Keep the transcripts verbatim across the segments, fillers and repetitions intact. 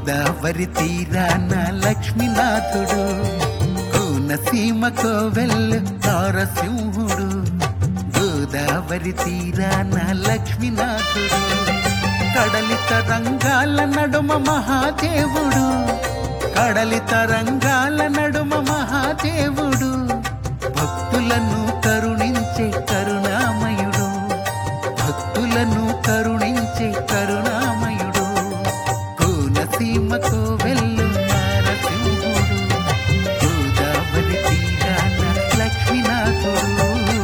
గోదావరి తీరాన లక్ష్మీనాథుడు, కోనసీమ కోవెల్లు నారసింహుడు. గోదావరి తీరాన లక్ష్మీనాథుడు, కడలి తరంగాల నడుమ మహాదేవుడు. కడలి తరంగాల నడుమ మహాదేవుడు, భక్తులను కరుణించే కరుణామయుడు. భక్తులను కరుణించే కరుణామయుడు. కోనసీమ కోవెల్లు నారసింహుడు, గోదావరి తీరాన లక్ష్మీనాథుడు.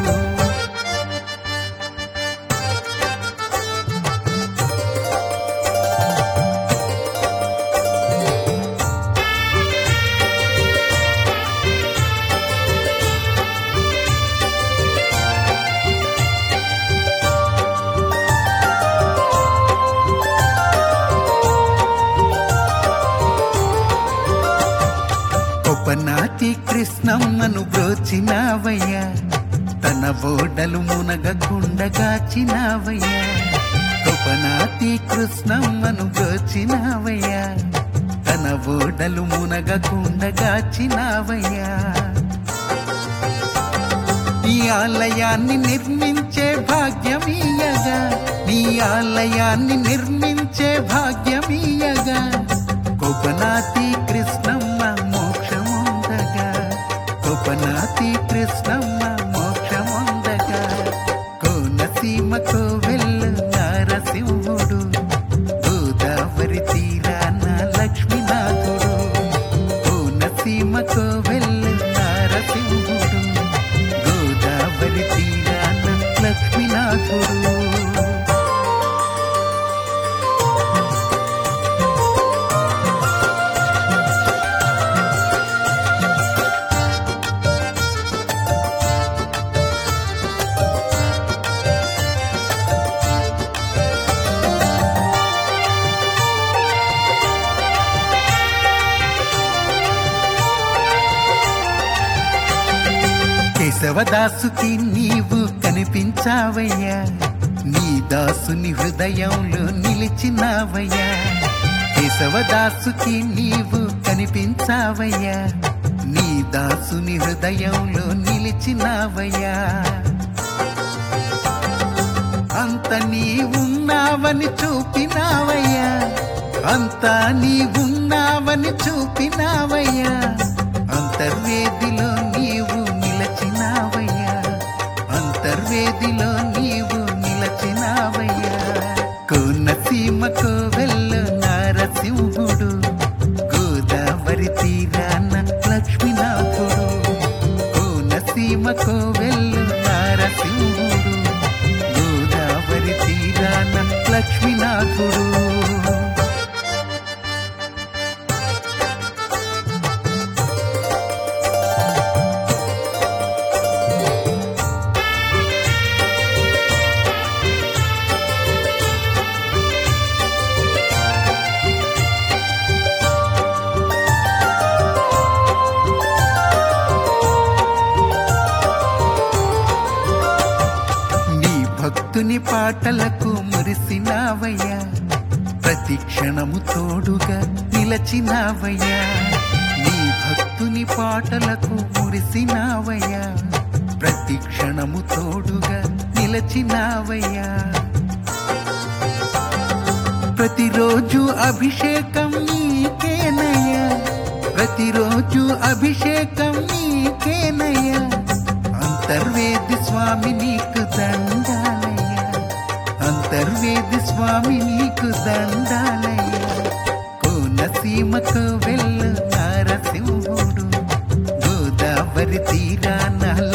ఉపనాటి కృష్ణమ్మను బ్రోచినావయ్యా, తన ఓడలు మునగకుండగాచినావయ్యా. ఉపనాటి కృష్ణమ్మను బ్రోచినావయ్యా, తన ఓడలు మునగకుండగాచినావయ్యా. నీ ఆలయాన్ని నిర్మించే భాగ్యమీయగా, నీ ఆలయాన్ని నిర్మించే భాగ్యమీయగా, ఉపనాటి కృష్ణమ్మ మోక్షముందగా. ఉపనాటి కృష్ణమ్మ మోక్షముందగా. కోనసీమ కోవెల్లు నారసింహుడు, గోదావరి తీరాన లక్ష్మీనాథుడు. కోనసీమ కోవెల్లు నారసింహుడు, గోదావరి తీరాన లక్ష్మీనాథుడు. కేశవదాసుకి నీవు కనిపించావయ్యా, నీ దాసుని హృదయంలో నిలిచినావయ్యా. కేశవదాసుకి నీవు కనిపించావయ్యా, నీ దాసుని హృదయంలో నిలిచినావయ్యా. అంత నీ ఉన్నావని చూపినావయ్యా, అంతా నీ ఉన్నావని చూపినావయ్యా. అంతర్వేదిలో నీవు నిలచినావయ్యా, అంతర్వేదిలో నీవు నిలచినావయ్యా. కోనసీమ కోవెల్లు నారసింహుడు, గోదావరి తీరాన లక్ష్మీనాథుడు. కోనసీమ కోవెల్లు నారసింహుడు, గోదావరి తీరాన లక్ష్మీనాథుడు. భక్తుని పాటలకు మురిసినావయ్యా, ప్రతి క్షణము తోడుగా నిలచినావయ్యా. నీ భక్తుని పాటలకు మురిసినావయ్యా, ప్రతి క్షణము తోడుగా నిలచినావయ్యా. ప్రతిరోజు అభిషేకం నీకేనయ్యా, ప్రతిరోజు అభిషేకం నీకేనయ్యా. అంతర్వేది స్వామి నీకు దండాలయ్యా, అంతర్వేది స్వామి నీకు దండాలయ్యా. కోనసీమ కోవెల్లు నారసింహుడు, గోదావరి తీరాన